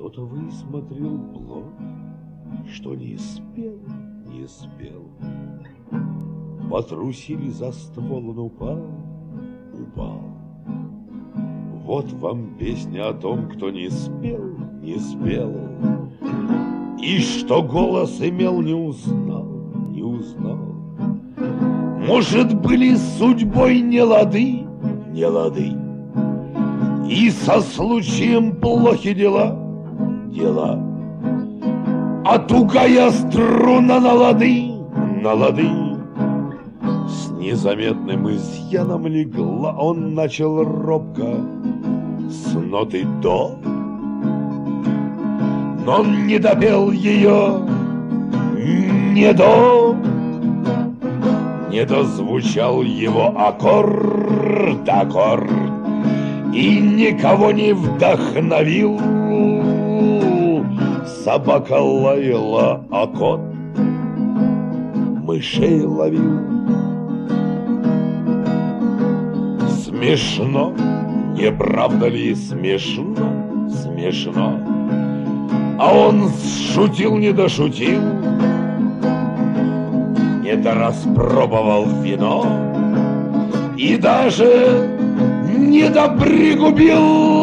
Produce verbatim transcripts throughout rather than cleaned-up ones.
Кто-то высмотрел плод, что не спел, не спел. Потрусили за ствол, он упал, упал. Вот вам песня о том, кто не спел, не спел. И что голос имел, не узнал, не узнал. Может, были с судьбой не лады, не лады. И со случаем плохи дела, дела. А тугая струна на лады, на лады. С незаметным изъяном легла, он начал робко с ноты до. Но он не допел ее, не до. Не дозвучал его аккорд, аккорд. И никого не вдохновил. Собака лаяла, а кот мышей ловил. Смешно, не правда ли смешно, смешно. А он шутил, не дошутил, не дораспробовал вино и даже не допригубил.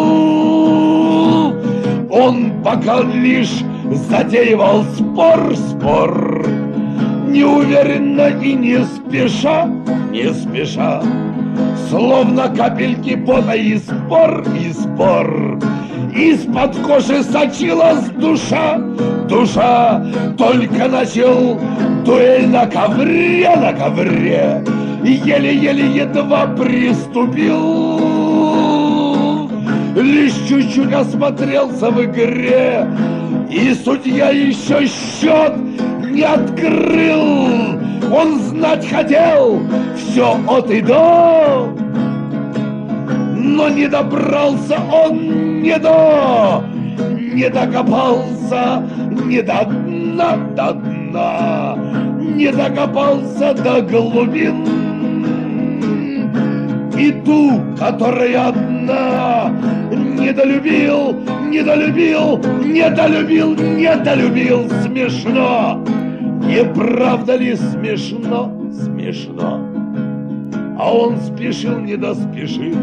Он пока лишь затеивал спор, спор, неуверенно и не спеша, не спеша, словно капельки пота и спор, и спор. Из-под кожи сочилась душа, душа, только начал дуэль на ковре, на ковре, еле-еле едва приступил. Лишь чуть-чуть осмотрелся в игре, и судья еще счет не открыл. Он знать хотел все от и до, но не добрался он не до, не докопался не до дна, до дна, не докопался до глубин. И ту, которая одна, недолюбил, недолюбил, недолюбил, недолюбил. Смешно, не правда ли смешно, смешно. А он спешил, не доспешил,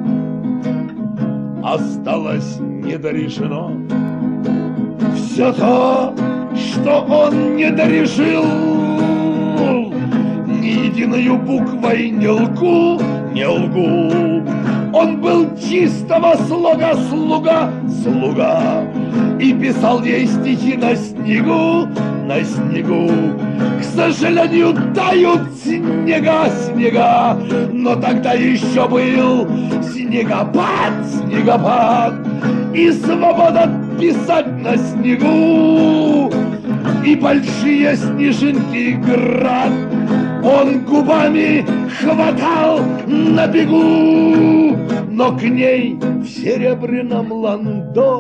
осталось недорешено. Все то, что он не дорешил, ни единую буквой не лгу, не лгу. Он был чистого слога слуга, слуга, и писал ей стихи на снегу, на снегу. К сожалению, тают снега, снега, но тогда еще был снегопад, снегопад, и свобода писать на снегу, и большие снежинки град он губами хватал на бегу, но к ней в серебряном ландо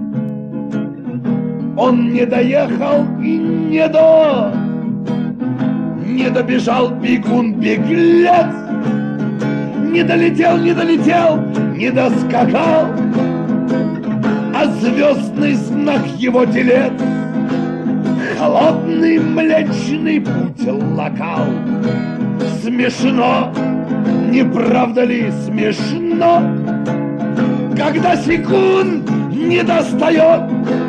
он не доехал и не до, не добежал бегун-беглец, не долетел, не долетел, не доскакал, а звездный знак его телец холодный млечный путь локал. Смешно, не правда ли смешно, когда секунд не достает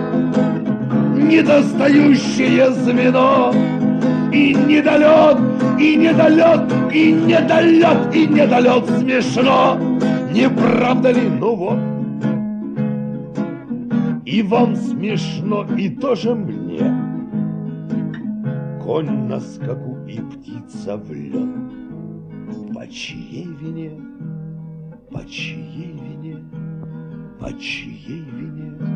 недостающее звено, и недолет, и недолет, и недолет, и недолет. Смешно, не правда ли? Ну вот. И вам смешно, и тоже мне. Конь на скаку и птица в лед. По чьей вине, по чьей вине, по чьей вине?